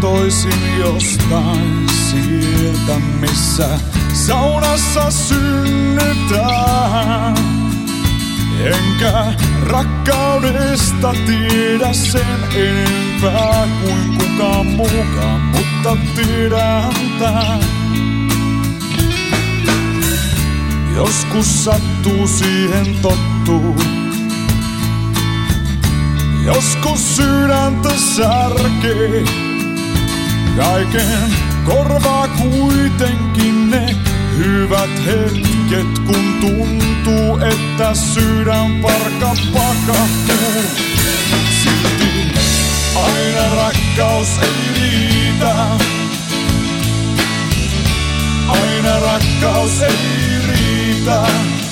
kotoisin jostain sieltä, missä saunassa synnytään. Enkä rakkaudesta tiedä sen enempää kuin kukaan muukaan, mutta tiedän tän. Joskus sattuu siihen tottuu, joskus sydäntä särkee. Kaiken korvaa kuitenkin ne hyvät hetket, kun tuntuu, että sydänparka pakahtuu. Silti aina rakkaus ei riitä, aina rakkaus ei riitä,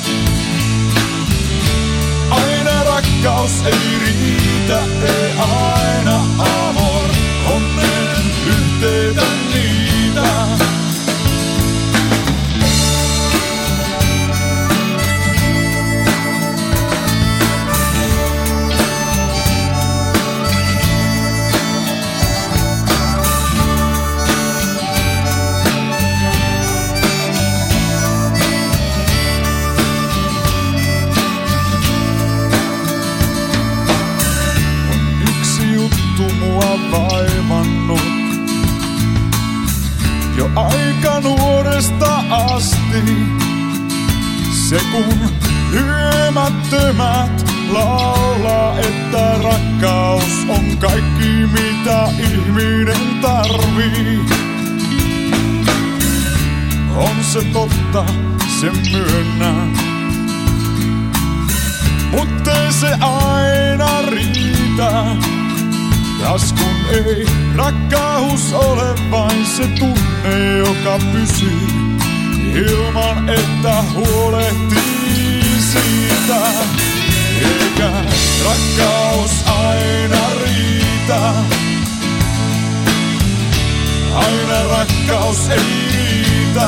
aina rakkaus ei riitä, ei aina amor, onnen yhteyttä niitä. Vaivannut jo aika nuoresta asti. Se kun hyömättömät laulaa, että rakkaus on kaikki mitä ihminen tarvii. On se totta, sen myönnän, muttei se aina riitä. Kas kun ei rakkaus ole vain se tunne, joka pysyy ilman että huolehtii siitä. Eikä rakkaus aina riitä, aina rakkaus ei riitä,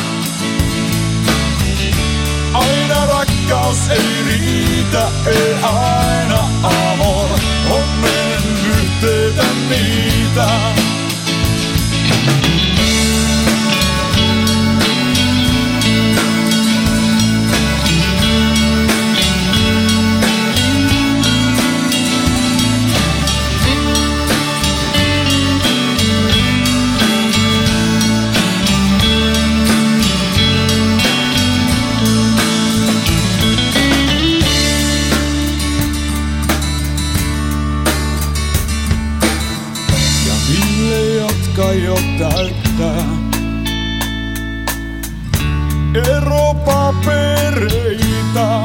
aina rakkaus ei riitä, ei aina amor, onnen yhteyttä niitä. Jo täyttää eropapereita.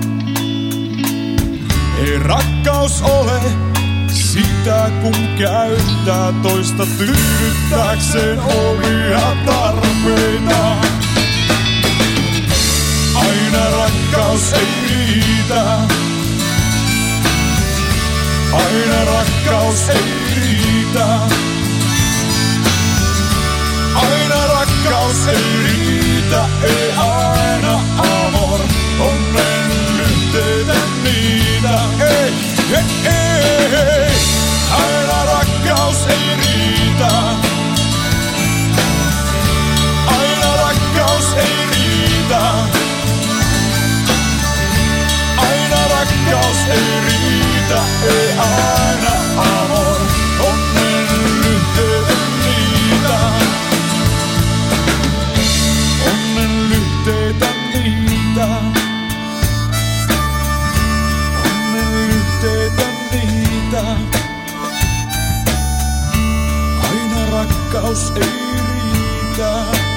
Ei rakkaus ole sitä, kun käyttää toista tyydyttääkseen omia tarpeita. Aina rakkaus ei riitä, aina rakkaus ei riitä, aina rakkaus ei riitä, ei aina amor, onnen yhteyttä niitä. Ei, ei, ei, aina rakkaus ei riitä, aina rakkaus ei riitä, aina rakkaus ei riitä, ei aina amor, onnen yhteyttä niitä. Lyhteitä niitä, onnen lyhteitä niitä. Aina rakkaus ei riitä.